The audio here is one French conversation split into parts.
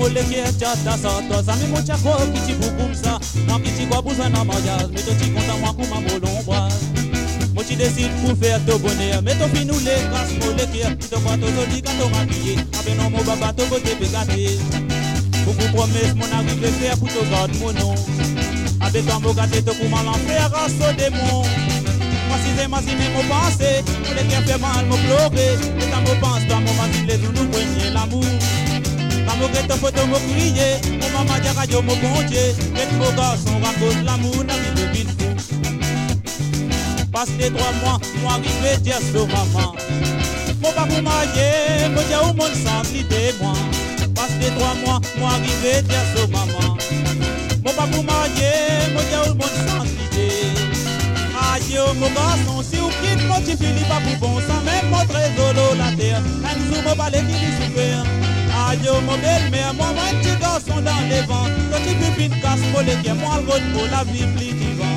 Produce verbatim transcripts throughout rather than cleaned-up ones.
pole que é chata santa, sa mi mucha co que te bucum sa, moi que te go besoin na mariage, mais toi tu content moi comme ma molomboise. Moi tu décides pour faire ton bonheur, mais toi finou les grâce pole que tu te vois tout joli quand on habillé, avec non mon baba ton côté pégaté. Beaucoup promesses mon arrivé faire pour te garder mon nom. Avec toi mon gâté te pour l'enfer à ce démon. Moi si c'est moi si mes mots pensés, pour les qui fait mal me pleurer, et quand me pense toi mon mari les nous poigner l'amour. Quand me guette photo me crier, mon maman dit radio me bondier, et mon garçon raconte l'amour n'arrive vite fou. Passe les trois mois, moi arrivé dire sur maman. Mon papa pour marier, me dire au monde sans l'idée moi. Passe les trois mois, moi arrivé dire sur maman. Mon papa pour marier, me dire au monde sans l'idée. Aïe mon garçon, si vous quittez mon petit Philippe pas pour bon sang, même mon trésor la terre, un jour mon balai qui lui souffert. Aïe mon belle-mère, moi un petit garçon dans les vents, toi tu peux une casse pour les qui moi le route pour la vie plus vivant.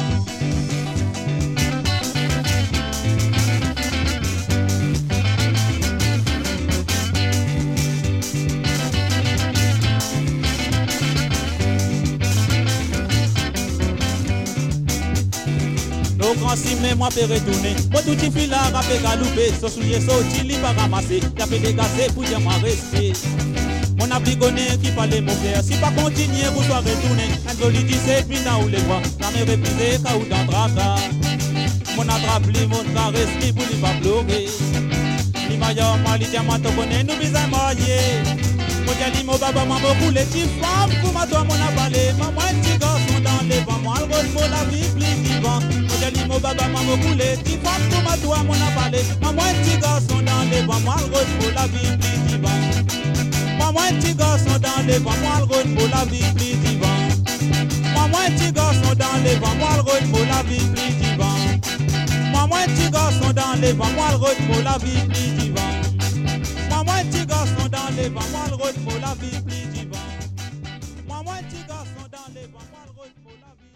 Au grand cime, moi peux retourner. Moi tout petit fil là, rappé galoupé. So soulier sorti, li pas ramasser. Y'a fait dégagé pour dire moi rester. Mon abrigonné qui parlait mon frère. Si pas continuer, vous doit retourner. Un joli dix-sept minutes ou les voix. La mer épuisée, caou dans draga. Mon attrape li, mon caresse li, pour li pas pleurer. Li maillot, moi li diamant, te connaît, nous bisons mariés. Moi j'ai dit mon baba, moi beaucoup les petites femmes. Pour ma toi, mon avalé. Maman, un petit garçon dans les vents. Moi, le rôle pour la vie, plus vivant. J'ai mon baba, maman coulé, petit femme pour ma toi, mon avalé. Maman, un petit garçon dans les vents, moi le rôle pour la vie plus vivant. Maman, un petit garçon dans les vents, moi le rôle pour la vie plus vivant. Maman, un petit garçon dans les vents, moi le rôle pour la vie plus vivant. Maman, un petit garçon dans les vents, moi le rôle pour la vie plus vivant. Maman, un petit garçon dans les vents, moi le rôle pour la vie plus vivant. Maman, un petit garçon dans les vents, moi le rôle pour la vie.